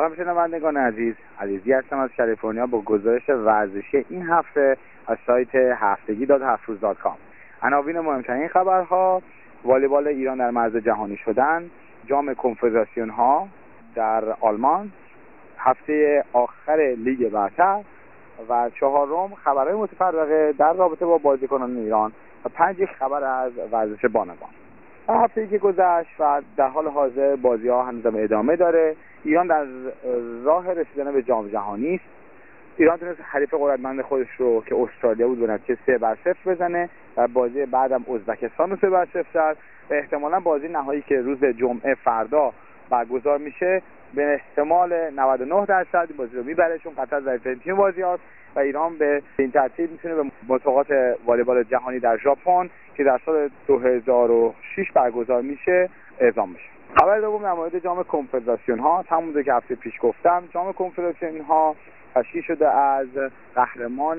سلام شنوندگان عزیز، علیزی هستم از کالیفرنیا با گزارش ورزشی این هفته از سایت هفتگی.هفتروز.com. عناوین مهمترین خبرها: والیبال ایران در مرز جهانی شدن، جام کنفدراسیون ها در آلمان، هفته آخر لیگ برتر و چهارم خبرهای متفرقه در رابطه با بازیکنان ایران و 5 خبر از ورزش بانوان. هفته‌ای که گذشت و در حال حاضر بازی‌ها هنوزم ادامه داره. ایران در راه رسیدن به جام جهانی است. ایران تونست حریف قدرتمند خودش رو که استرالیا بود به نتیجه 3-0 بزنه و بازی بعدم ازبکستان رو 3-0 کرد و احتمالاً بازی نهایی که روز جمعه فردا برگزار میشه به احتمال 99% بازی رو میبره، چون قطر ضعیف‌ترین تیم بازی‌هاست و ایران به این ترتیب میتونه به مسابقات والیبال جهانی در ژاپن که در سال 2006 برگزار میشه اعزام بشه. خبر دوم در مورد جام کنفدراسیون ها، همونطور که هفته پیش گفتم جام کنفدراسیون ها تشکیل شده از قهرمان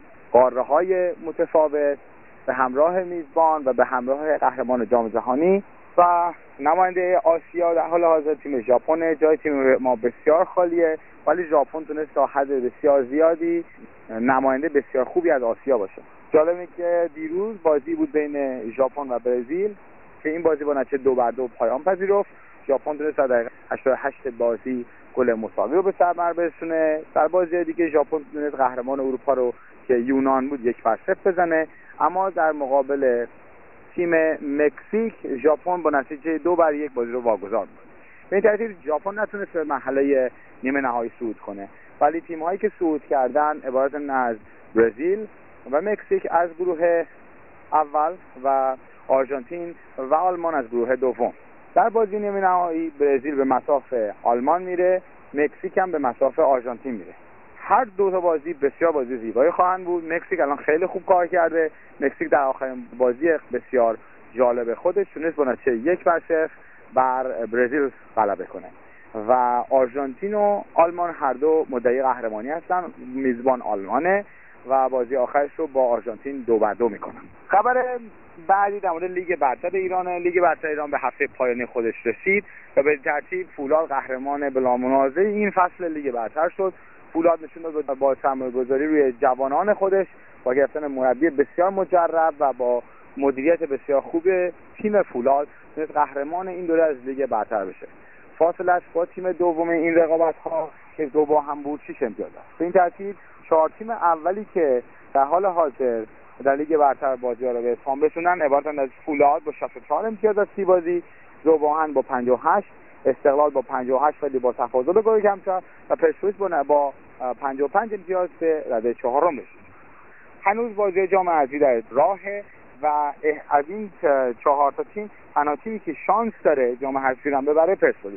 قاره‌های متفاوت به همراه میزبان و به همراه قهرمان جام جهانی و نماینده آسیا. در حال حاضر تیم ژاپن. جای تیم ما بسیار خالیه، ولی ژاپن تونست تا حد بسیار زیادی نماینده بسیار خوبی از آسیا باشه. جالبه که دیروز بازی بود بین ژاپن و برزیل که این بازی با نتیجه 2-2 پایان پذیرفت. ژاپن تونست در دقیقه 88 بازی گل مساوی رو به ثمر برسونه. در بازی دیگه ژاپن تونست قهرمان اروپا رو که یونان بود 1-0 بزنه، اما در مقابل تیم مکزیک ژاپن با نتیجه 2-1 بازی رو واگذار کرد. به این ترتیب ژاپن نتونست به مرحله نیمه نهایی صعود کنه، ولی تیم‌هایی که صعود کردن عبارتن از برزیل و مکزیک از گروه اول و آرژانتین و آلمان از گروه دوم. در بازی نیمه نهایی برزیل به مصاف آلمان میره، مکزیک هم به مصاف آرژانتین میره. هر دو تا بازی بسیار بازی زیبایی خواهند بود. مکزیک الان خیلی خوب کار کرده. مکزیک در آخرین بازی بسیار جالب خودش تونست با نتیجه 1-0 بر برزیل غلبه کنه و آرژانتین و آلمان هر دو مدعی قهرمانی هستن. میزبان آلمانه و بازی آخرش رو با آرژانتین 2-2 میکنن. خبر بعدی در مورد لیگ برتر ایرانه. لیگ برتر ایران به هفته پایانی خودش رسید و به ترتیب فولاد قهرمان بلامنازع این فصل لیگ برتر شد. فولاد نشون داد با سرمایه‌گذاری روی جوانان خودش، با گرفتن مربی بسیار مجرب و با مدیریت بسیار خوب تیم فولاد تونست قهرمان این دوره از لیگ برتر بشه. فاصله‌اش با تیم دوم این رقابت‌ها که 2 هم بود 6 امتیاز است. به این ترتیب 4 تیم اولی که در حال حاضر در لیگ برتر بازی‌ها رو به اتمام رسوندن عبارتند از فولاد با 64 امتیاز از 30 بازی، ذوب‌آهن با 58، استقلال با 58 ولی با تفاضل گل کمتر و پرسپولیس با 55 امتیاز به رده چهارم رسید. هنوز بازی جام حذفی در راهه و از این 4 تا تیم تنها تیمی که شانس داره جام حذفی رو ببره پرسپولیس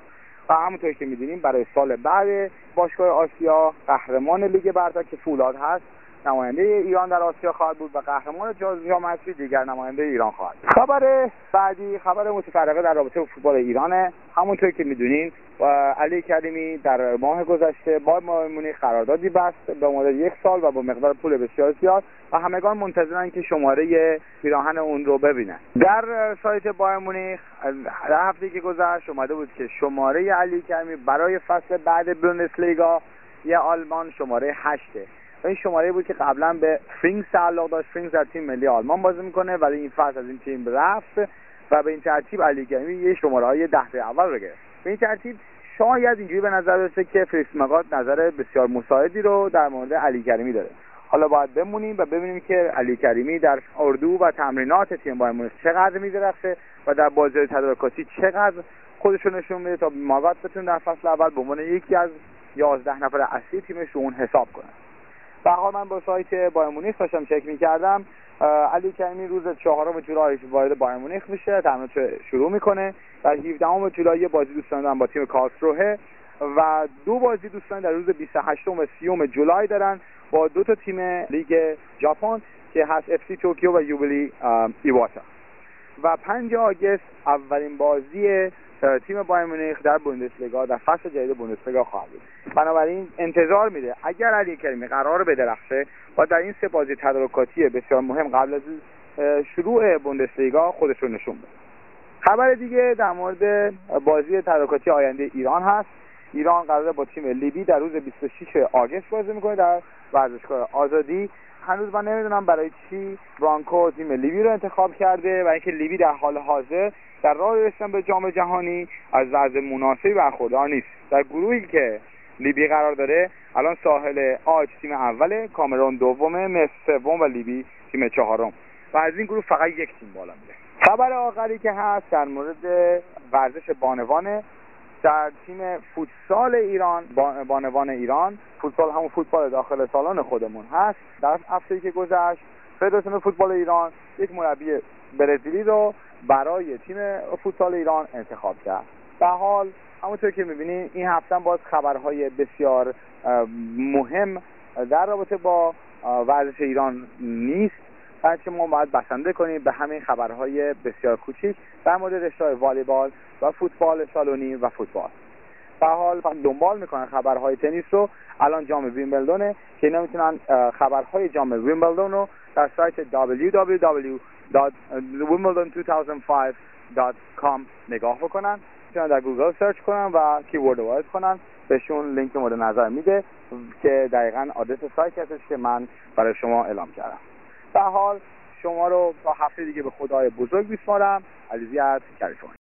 و همونطور که می‌دونیم برای سال بعد باشگاه آسیا قهرمان لیگ برتر که فولاد هست نماینده ایران در آسیا خواهد بود و قهرمان جام حذفی دیگر نماینده ایران خواهد بود. خبر بعدی خبر متفرقه در رابطه با فوتبال ایرانه. همونطور که می‌دونین علی کریمی در ماه گذشته با بایر مونیخ قراردادی بست به مدت 1 سال و با مقدار پول بسیار زیاد و همگان منتظرن که شماره پیراهن اون رو ببینن. در سایت بایر مونیخ در هفته که گذشت اومده بود که شماره علی کریمی برای فصل بعد بوندسلیگا آلمان شماره 8 و این شماره بود که قبلا به فرینکس تعلق داشت. فرینکس در تیم ملی آلمان بازی میکنه ولی این فصل از این تیم رفت و به این ترتیب علی کریمی یه شماره‌های 10 اول رو گرفت. به این ترتیب شاید اینجوری به نظر برسه که فریکس مگات نظر بسیار مساعدی رو در مورد علی کریمی داره. حالا باید بمونیم و ببینیم که علی کریمی در اردو و تمرینات تیم بایر مونیخ چقدر می‌درخشه و در بازی تدارکاتی چقدر خودش رو نشون میده تا مگات بتونه در فصل اول به عنوان یکی از 11 نفر اصلی تیمش رو اون حساب کنه. به هر حال من با سایت بایر مونیخ داشتم چک می‌کردم. علی کریمی روز 4 جولای وارد بایر مونیخ میشه، تمرینات شروع میکنه و 17 جولای بازی دوستانه دارن با تیم کارلسروه و 2 بازی دوستانه در روز 28 و 30 جولای دارن با 2 تا تیم لیگ ژاپن که هست اف سی توکیو و یوبلی ایواتا و 5 آگوست اولین بازی تیم بایر مونیخ در بوندسلیگا در فصل جدید بوندسلیگا خواهد بود. بنابراین انتظار میده اگر علی کریمی قرار بدرخشه و در این 3 بازی تدارکاتی بسیار مهم قبل از شروع بوندسلیگا خودش رو نشون بده. خبر دیگه در مورد بازی تدارکاتی آینده ایران هست. ایران قراره با تیم لیبی در روز 26 آگوست بازی میکنه در ورزشگاه آزادی. هنوز من نمیدونم برای چی برانکو تیم لیبی رو انتخاب کرده و اینکه لیبی در حال حاضر در راه رسیدن به جام جهانی از وضع مناسبی برخوردار نیست. در گروهی که لیبی قرار داره الان ساحل آج تیم اوله، کامرون دومه، مصر سوم و لیبی تیم چهارم و از این گروه فقط یک تیم بالا میره. خبر آخری که هست در مورد ورزش بانوانه. در تیم فوتسال ایران، بانوان ایران، فوتسال همون فوتبال داخل سالن خودمون هست، در هفته‌ای که گذشت فدراسیون فوتبال ایران یک مربی برزیلی رو برای تیم فوتسال ایران انتخاب کرد. به حال همونطور که می‌بینید این هفته باز خبرهای بسیار مهم در رابطه با ورزش ایران نیست، بلکه ما باید بسنده کنیم به همین خبرهای بسیار کوچیک در مورد رشته‌های والیبال و فوتبال سالونی و فوتبال. به حال دنبال میکنن خبرهای تنیس رو. الان جام ویمبلدونه که اینا میتونن خبرهای جام ویمبلدون رو در سایت www.wimbledon2005.com نگاه بکنن. میتونن در گوگل سرچ کنن و کیورد رو وارد کنن، بهشون لینک مورد نظر میده که دقیقاً آدرس سایت هستش که من برای شما اعلام کردم. به حال شما رو تا هفته دیگه به خدای بزرگ میسپارم. علیزی از کالیفرنیا.